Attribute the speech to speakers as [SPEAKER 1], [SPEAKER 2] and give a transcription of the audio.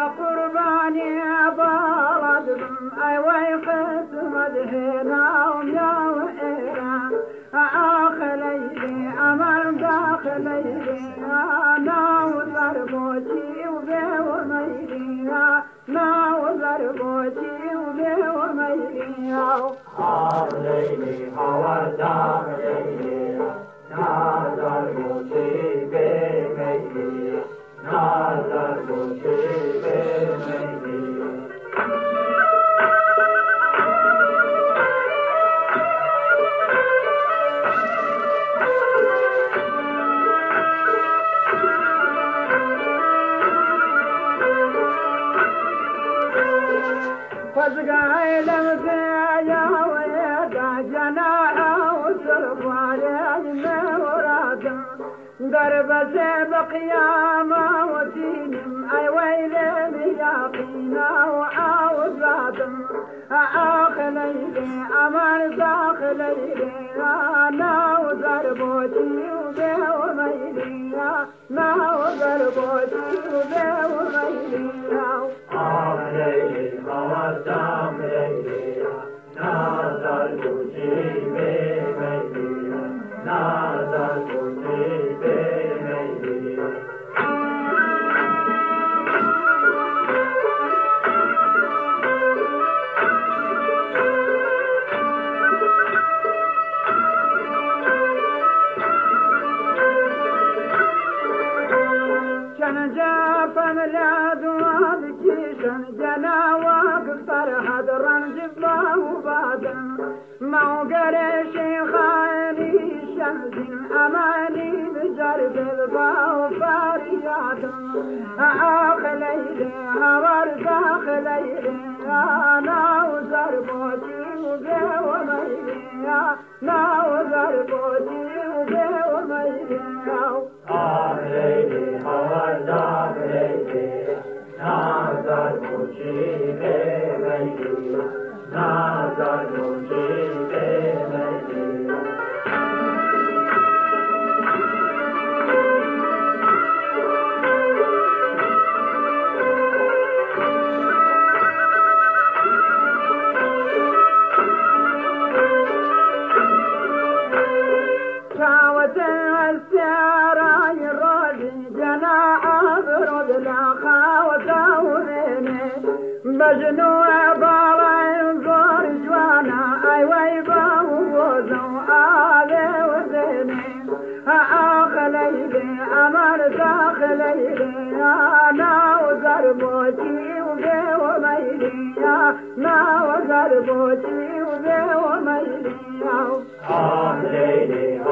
[SPEAKER 1] قرباني بلدهم أي ويقت مدهناهم يا وإيران آخليلي أمر داخليلي أنا وضربوتي وبيو ميلي أنا وضربوتي وبيو ميلي
[SPEAKER 2] آخليلي هوا داخليلي أنا وضربوتي بيو ميلي نظر بوشی بمیدی
[SPEAKER 1] فزقای لمزیا ویدا جناح وسرفاری مورادم درب بقيامة ودينم أي ويلي يقينا وأوزادم آخليلي أمر داخليلي أنا وزربوتي وبيو ميلي أنا وزربوتي وبيو ميلي
[SPEAKER 2] آخليلي أمر داخليلي نظر بوشي بميلي نظر بوشي
[SPEAKER 1] فملاد وابكيشن جنا واقصر هدرا جبا وبادا موقر شيخاني شمس أماني بجرب الباو فارياد آخليلي هور داخليلي أنا وزربوتي وبيو ميلي أنا وزربوتي وبيو ميلي
[SPEAKER 2] آخليلي هور داخليلي نظر بوشي بميلي نظر بوشي بميلي
[SPEAKER 1] مجنو بالا ينظر جوانا اي ويبا ووزو آلي وزيني آخليلي أمر داخليلي أنا وزربوتي وبيو ميلي أنا وزربوتي وبيو ميلي
[SPEAKER 2] آخليلي